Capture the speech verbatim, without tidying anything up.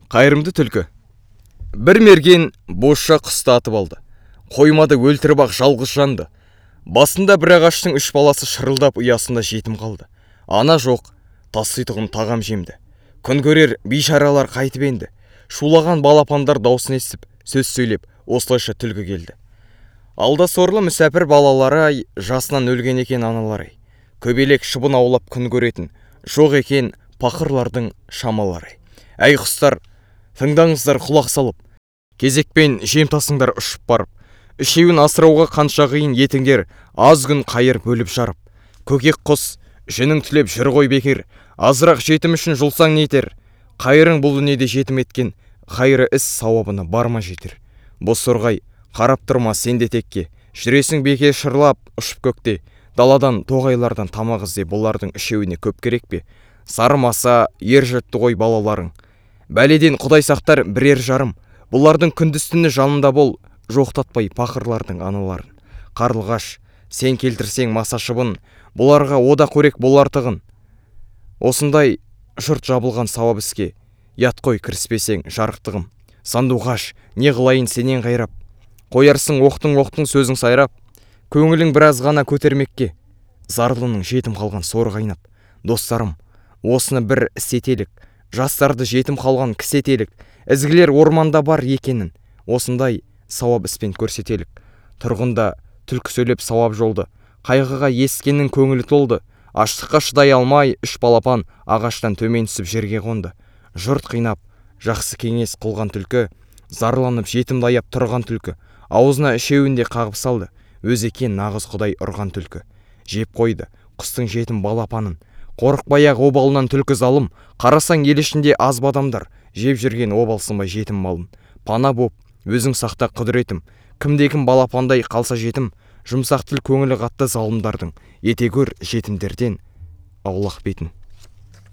Қайырымды түлкі. Бір мерген бозша құсты атып алды. Қоймады өлтіріп ақ жалғыз жанды. Басында бір ағаштың үш баласы шырылдап ұясында жетім қалды. Ана жоқ, тасыйтұғын тағам жемді. Күн көрер бейшаралар қайтып енді. Шулаған балапандар даусын естіп, сөз сөйлеп, осылайша түлкі келді. Алда сорлы мүсәпір балалары жасынан өлген екен аналары. Көбелек шыбын аулап күн көретін, жоқ екен пақырлардың шамалары. Әй құстар, тыңдаңыздар құлақ салып, кезекпен жем тасыңдар ұшып барып, үшеуін асырауға қанша қиын етіңдер, аз күн қайыр бөліп жарып. Көкек құс, жінің түлеп жүр ғой бекер, азырақ жетім үшін жұлсаң нетер. Қайырың бұл дүниеде жетім еткен, қайыры іс сауабына барма жетер. Бос сорғай, қарап тұрма сенде текке, жүресің беке шырлап ұшып көкте. Даладан тоғайлардан тамақ ізде, бұлардың үшеуіне көп керек пе? Сарымаса ер жітті ғой балаларың. Бәледен құдай сақтар бірер жарым. Бұлардың күндіз-түні жанында бол, жоқтатпай пақырлардың аналарын. Қарлығаш, сен келтірсең маса шыбын, бұларға ода қорек болартығын. Осындай жұрт жабылған сауап іске, ят қой кіріспесең жарықтығым. Сандуғаш, не қылайын сенен қайрап, қоярсың оқтың-оқтың сөзің сайрап. Көңілің біраз ғана көтермекке, зарлының жетім қалған сор қайнап. Достарым, осыны бір істетелік, жастарды жетім қалған кісетелік. Ізгілер орманда бар екенін, осындай сауап іспен көрсетелік. Тұрғында түлкі сөйлеп сауап жолды, қайғыға ескеннің көңілі толды. Аштыққа шыдай алмай, үш балапан ағаштан төмен түсіп жерге қонды. Жұрт қинап, жақсы кеңес қылған түлкі, зарланып жетімді аяп тұрған түлкі, аузына үшеуінде қағып салды. Өзі екен нағыз құдай ұрған түлкі. Жеп қойды құстың жетім балапанын. Қорықпай-ақ обалынан түлкі залым, қарасаң ел ішінде аз бадамдар, жеп жүрген обалсынбай жетім малын. Пана боп, өзің сақта құдіретім, кімде-кім балапандай қалса жетім, жұмсақ тіл көңілі қатты залымдардың, ете көр жетімдерден аулақ бетін.